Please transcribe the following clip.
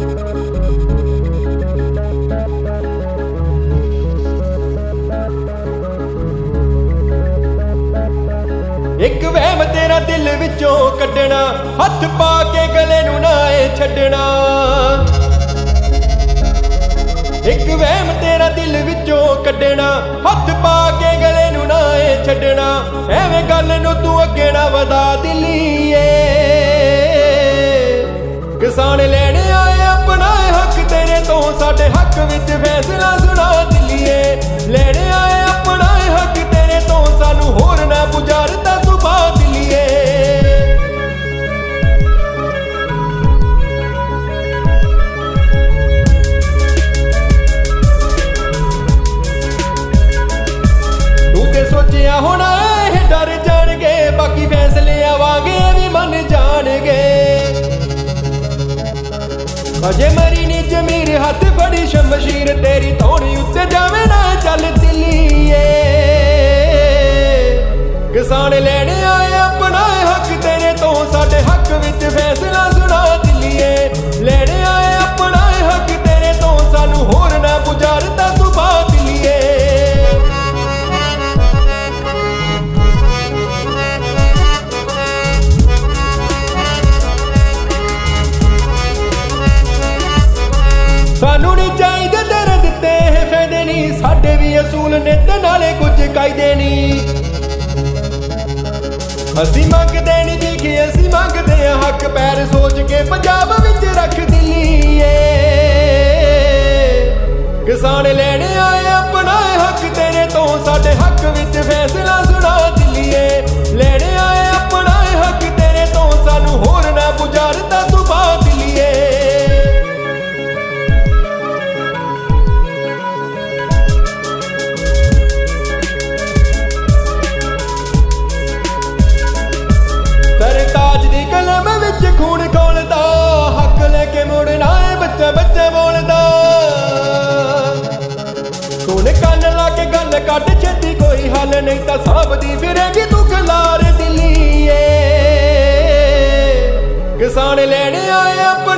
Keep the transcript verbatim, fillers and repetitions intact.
एक वहम तेरा दिल विचों कड्डना, हथ पा के गले नूं ना ए छड्डना। एक वहम तेरा दिल विचों कड्डना, हथ पा के गले नूं ना ए छड्डना। एवें गल नूं तूं अगे ना वधा दिलीए, किसान लैणे आए अपना हक तेरे तो, साडे हक विच फैसला सुना दिलीए। लैणे आए अपना हक तेरे तो, सानू होर ना बुझारदा तू पा दिलीए। तू ते सोचिया होना ए डर जाणगे, बाकी फैसले आवांगे भी मन जाणगे। अजे मरी नी जमीर हथ फड़ी शमशीर, तेरी थोड़ी उत्ते जावे ना चल दिलीए। किसान लैणे आए अपना हक तेरे तो, साडे हक विच फैसला सुना दिलीए। लैणे आए अपना हक तेरे तो, सानू होर ना बुझारदा तू पा दिलीए। सानू नी चाहिदे तेरे दित्ते फायदे नी, साडे भी असूल ने ते नाले कुछ कायदे नी। असी मंगदे नी भीख, असी मंगदे हक, पैर सोच के पंजाब विच रख दिलीए। किसान लैणे आए अपना हक तेरे तो, साडे हक विच फैसला सुना दिलीए। लैणे आए अपना हक तेरे तो, सानू होर ना बुझारदा तू पा दिलीए। सरताज दी कलम विच खून खोलदा, हक लेके मुड़ना है बच्चा बच्चा बोलदा। खून कन ला के गल कट छेती, कोई हल नहीं तां साहबदी फिरेगी तू खलार दिलीए। किसान लैणे आए अपना